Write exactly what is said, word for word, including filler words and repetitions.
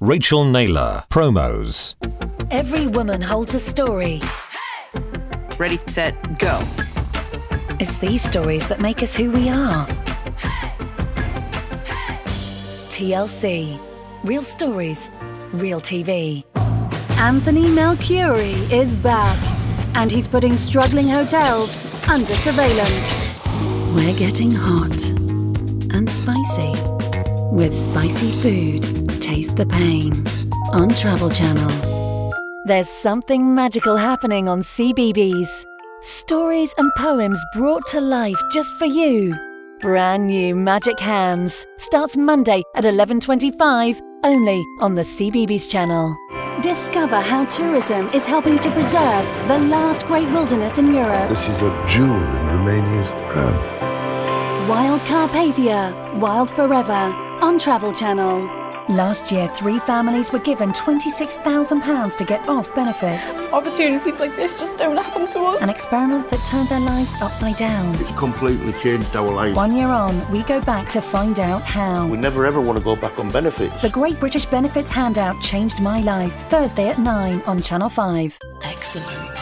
Rachel Naylor. Promos. Every woman holds a story. Ready, set, go. It's these stories that make us who we are. T L C. Real stories, real T V. Anthony Melchiori is back, and he's putting struggling hotels under surveillance. We're getting hot and spicy. With spicy food, taste the pain. On Travel Channel. There's something magical happening on C B B S. Stories and poems brought to life just for you. Brand new Magic Hands starts Monday at eleven twenty-five, only on the C B B S channel. Discover how tourism is helping to preserve the last great wilderness in Europe. This is a jewel in Romania's crown. Wild Carpathia, Wild Forever, on Travel Channel. Last year, three families were given twenty-six thousand pounds to get off benefits. Opportunities like this just don't happen to us. An experiment that turned their lives upside down. It's completely changed our lives. One year on, we go back to find out how. We never ever want to go back on benefits. The Great British Benefits Handout changed my life. Thursday at nine on Channel five. Excellent.